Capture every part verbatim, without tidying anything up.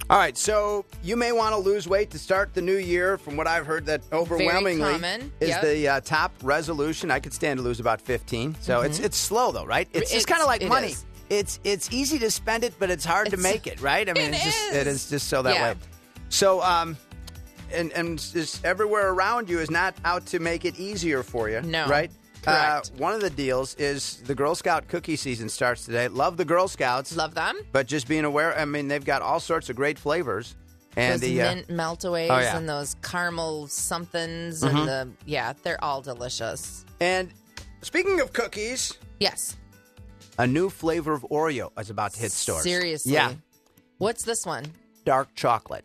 All right, so you may want to lose weight to start the new year. From what I've heard, that overwhelmingly Very common. is Yep. the uh, top resolution. I could stand to lose about fifteen. So Mm-hmm. it's it's slow, though, right? It's, It's- just kind of like it money. is. It's it's easy to spend it, but it's hard to It's- make it, right? I mean, it it's just, is. it is just so that Yeah. way. So, um, and and just everywhere around you is not out to make it easier for you, No. right? Correct. Uh, one of the deals is the Girl Scout cookie season starts today. Love the Girl Scouts. Love them. But just being aware, I mean, they've got all sorts of great flavors. And those the uh, mint meltaways oh, yeah. and those caramel somethings Mhm. and the yeah, they're all delicious. and speaking of cookies, Yes. a new flavor of Oreo is about to hit stores. Seriously. Yeah, What's this one? dark chocolate.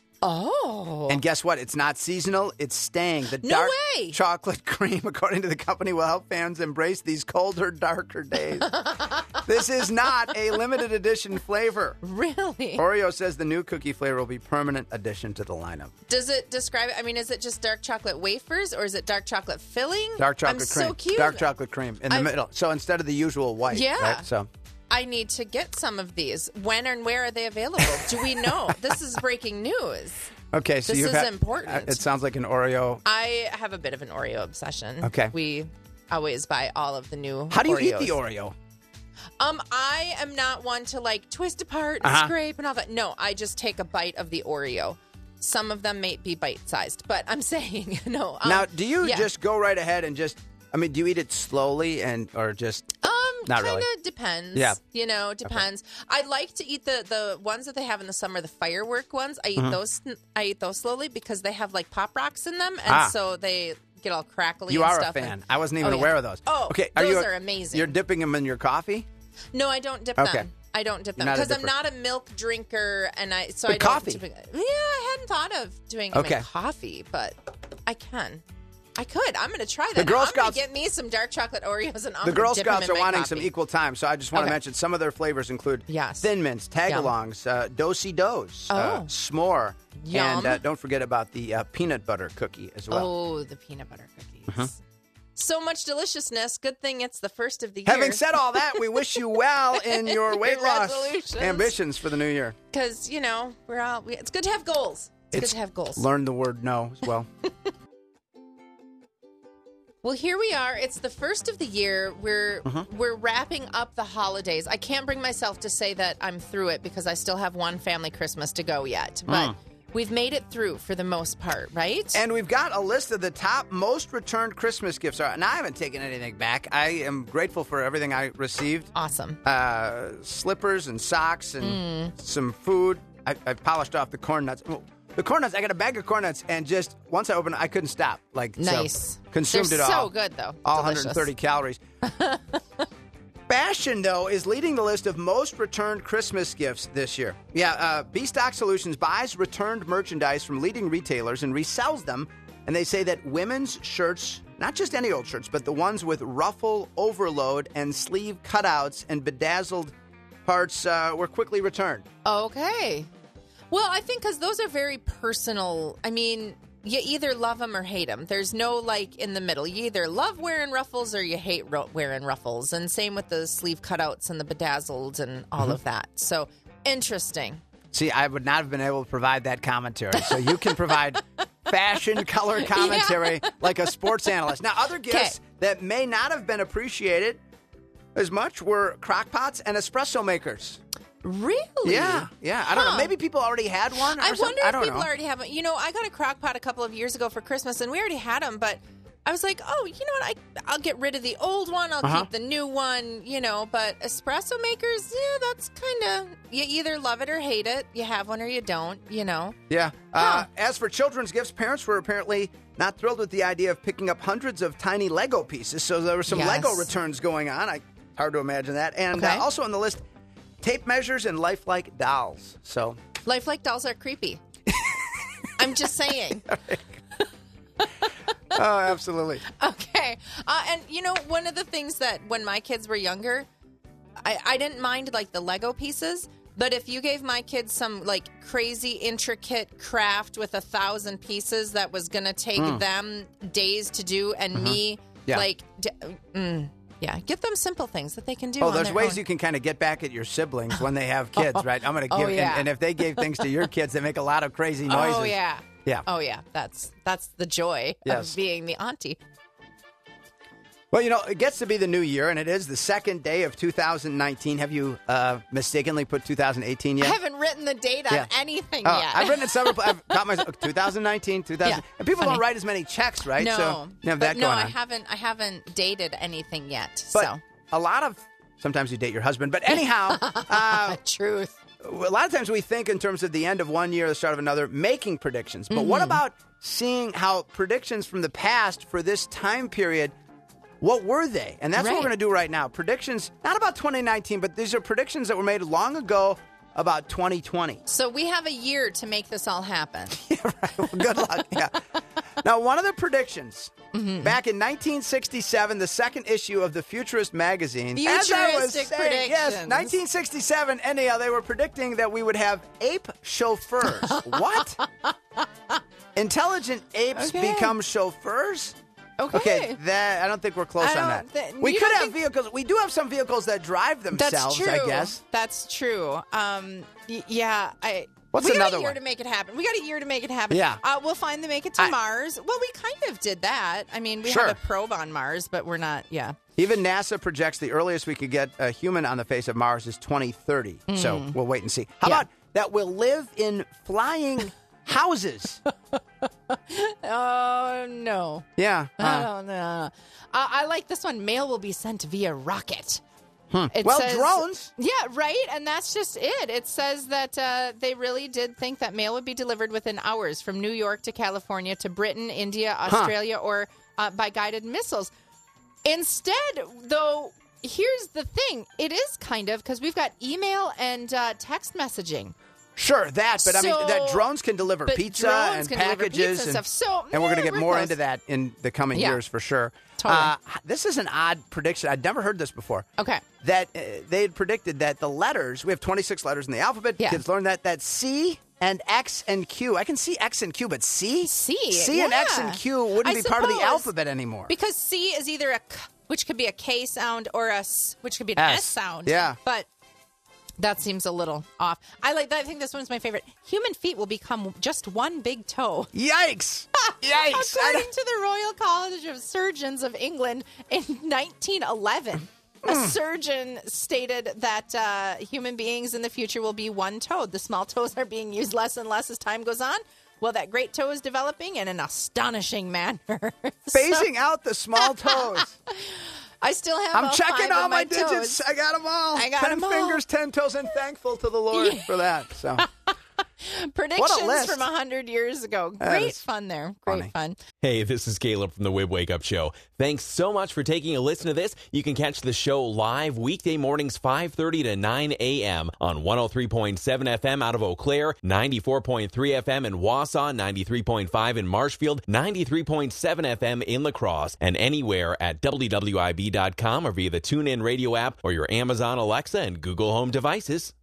Oh. And guess what? It's not seasonal. It's staying. The No dark way. chocolate cream, according to the company, will help fans embrace these colder, darker days. This is not a limited edition flavor. Really? Oreo says the new cookie flavor will be permanent addition to the lineup. Does it describe it? I mean, is it just dark chocolate wafers or is it dark chocolate filling? Dark chocolate I'm cream. so cute. Dark chocolate cream in the I've- middle. So instead of the usual white. Yeah. Right? So I need to get some of these. When and where are they available? Do we know? This is breaking news. okay. So This you've is had, important. uh, It sounds like an Oreo. I have a bit of an Oreo obsession. Okay. We always buy all of the new How do you Oreos. eat the Oreo? Um, I am not one to like twist apart and Uh-huh. scrape and all that. No, I just take a bite of the Oreo. Some of them may be bite-sized, but I'm saying no. Um, now, do you yeah. just go right ahead and just? I mean, do you eat it slowly and or just? Um, Not kind of really. depends. Yeah. You know, depends. I like to eat the, the ones that they have in the summer, the firework ones. I eat Mhm. those. I eat those slowly because they have like pop rocks in them, and Ah. so they get all crackly. You and are a stuff fan. and- I wasn't even Oh, yeah. aware of those. Oh, okay. those you a- are amazing. You're dipping them in your coffee. No, I don't dip Okay. them. I don't dip You're them not a because I'm dipper. not a milk drinker, and I so But I don't coffee. Dip it. Yeah, I hadn't thought of doing them Okay. in coffee, but I can. I could. I'm going to try that. The Girl I'm Scouts- going to get me some dark chocolate Oreos, and I'm The gonna Girl dip 'em Scouts in are my wanting coffee. some equal time, so I just want to Okay. mention some of their flavors include Yes. Thin Mints, Tagalongs, uh, Do-si Do's, uh, Oh. S'more, Yum. and uh, don't forget about the uh, peanut butter cookie as well. Oh, the peanut butter cookies. Mhm. So much deliciousness. Good thing it's the first of the year. Having said all that, we wish you well in your weight Your loss resolutions. ambitions for the new year. Because, you know, we're all, we, it's good to have goals. It's, It's- good to have goals. Learn the word no as well. Well, here we are. It's the first of the year. We're Mhm. we're wrapping up the holidays. I can't bring myself to say that I'm through it because I still have one family Christmas to go yet. But Mm. we've made it through for the most part, right? And we've got a list of the top most returned Christmas gifts. And I haven't taken anything back. I am grateful for everything I received. Awesome. Uh, slippers and socks and Mm. some food. I, I polished off the corn nuts. Oh, the corn nuts, I got a bag of corn nuts, and just once I opened it, I couldn't stop. Like, so Nice. consumed They're it all. so good, though. All Delicious. one hundred thirty calories. Fashion, though, is leading the list of most returned Christmas gifts this year. Yeah, uh, B-Stock Solutions buys returned merchandise from leading retailers and resells them. And they say that women's shirts, not just any old shirts, but the ones with ruffle overload and sleeve cutouts and bedazzled parts uh, were quickly returned. Okay. Well, I think because those are very personal. I mean, you either love them or hate them. There's no, like, in the middle. You either love wearing ruffles or you hate ro- wearing ruffles. And same with the sleeve cutouts and the bedazzled and all Mhm. of that. So, interesting. See, I would not have been able to provide that commentary. So you can provide fashion color commentary like a sports analyst. Now, other gifts that may not have been appreciated as much were crock pots and espresso makers. Really? Yeah, yeah. I don't know. Huh. Maybe people already had one. Or I something. wonder I if don't people know. already have them. You know, I got a crock pot a couple of years ago for Christmas, and we already had them, but I was like, oh, you know what? I, I'll get rid of the old one. I'll Uh-huh. keep the new one, you know, but espresso makers, yeah, that's kind of, you either love it or hate it. You have one or you don't, you know. Yeah. Uh, as for children's gifts, parents were apparently not thrilled with the idea of picking up hundreds of tiny Lego pieces. So there were some Yes. Lego returns going on. I hard to imagine that. And Okay. uh, also on the list, tape measures and lifelike dolls. So Lifelike dolls are creepy. I'm just saying. oh, absolutely. Okay. Uh, and, you know, one of the things that when my kids were younger, I, I didn't mind, like, the Lego pieces. But if you gave my kids some, like, crazy, intricate craft with a thousand pieces that was going to take Mm. them days to do and Mhm. me, Yeah. like, d- mm, Yeah, get them simple things that they can do. Oh, on there's their ways own. you can kind of get back at your siblings when they have kids, right? I'm going to Oh, give, yeah. and, and if they gave things to your kids, they make a lot of crazy noises. Oh yeah, Yeah. Oh yeah. That's that's the joy Yes. of being the auntie. Well, you know, it gets to be the new year, and it is the second day of two thousand nineteen. Have you uh, mistakenly put two thousand eighteen yet? I haven't written the date on Yeah. anything Oh, yet. I've written it several. I've got my twenty nineteen, two thousand, Yeah, and people funny. don't write as many checks, right? No, so you have but that no, going I on. haven't. I haven't dated anything yet. But so a lot of sometimes you date your husband, but anyhow, uh, truth. a lot of times we think in terms of the end of one year, the start of another, making predictions. But what about seeing how predictions from the past for this time period? What were they? And that's what we're Right. going to do right now. Predictions, not about twenty nineteen, but these are predictions that were made long ago about twenty twenty. So we have a year to make this all happen. Right. Well, good luck. Yeah. Now, one of the predictions back in nineteen sixty-seven, the second issue of the Futurist magazine. as I was Futuristic saying, yes, predictions. nineteen sixty-seven. Anyhow, they were predicting that we would have ape chauffeurs. What? Intelligent apes Okay. become chauffeurs? Okay. Okay, that I don't think we're close I on don't that. thi- we you could don't have think- vehicles. We do have some vehicles that drive That's themselves, true. I guess. That's true. Um, y- yeah. I. What's we another got a year one? to make it happen. We got a year to make it happen. Yeah. Uh, we'll finally make it to I- Mars. Well, we kind of did that. I mean, we Sure. have a probe on Mars, but we're not. Yeah. Even NASA projects the earliest we could get a human on the face of Mars is twenty thirty. So we'll wait and see. How Yeah. about that we'll live in flying houses? Oh no. Yeah. I uh, don't know. Uh, I like this one. Mail will be sent via rocket. It well, says- drones. Yeah, right. And that's just it. It says that uh, they really did think that mail would be delivered within hours from New York to California to Britain, India, Australia, or uh, by guided missiles. Instead, though, here's the thing. It is kind of because we've got email and uh, text messaging. Sure, that. But I mean, So- that drones can deliver but pizza drones and can deliver packages pizza and stuff. So, and we're going to yeah, get we're more close. into that in the coming Yeah. years for sure. Totally. Uh, this is an odd prediction. I'd never heard this before. Okay. That uh, they had predicted that the letters, we have twenty-six letters in the alphabet. Yeah. Kids learn that. That C and X and Q. I can see X and Q, but C? C, C and X yeah. and Q wouldn't I be part of the suppose. alphabet anymore. Because C is either a K, which could be a K sound, or a S, which could be an S. S, sound. Yeah. But that seems a little off. I like that. I think this one's my favorite. Human feet will become just one big toe. Yikes! Yikes! I According don't- to the Royal College of Surgeons of England in nineteen eleven, a Hmm. surgeon stated that uh, human beings in the future will be one-toed. The small toes are being used less and less as time goes on. Well, that great toe is developing in an astonishing manner. Phasing out the small toes. I still have I'm all checking five all of my, my toes. digits. I got them all. I got ten 'em all. fingers, ten toes, and thankful to the Lord Yeah. for that. So Predictions list. from one hundred years ago. That Great is fun there. Great funny. fun. Hey, this is Caleb from the Wib Wake Up Show. Thanks so much for taking a listen to this. You can catch the show live weekday mornings five thirty to nine a.m. on one oh three point seven F M out of Eau Claire, ninety-four point three F M in Wausau, ninety-three point five in Marshfield, ninety-three point seven F M in La Crosse, and anywhere at W W I B dot com or via the TuneIn radio app or your Amazon Alexa and Google Home devices.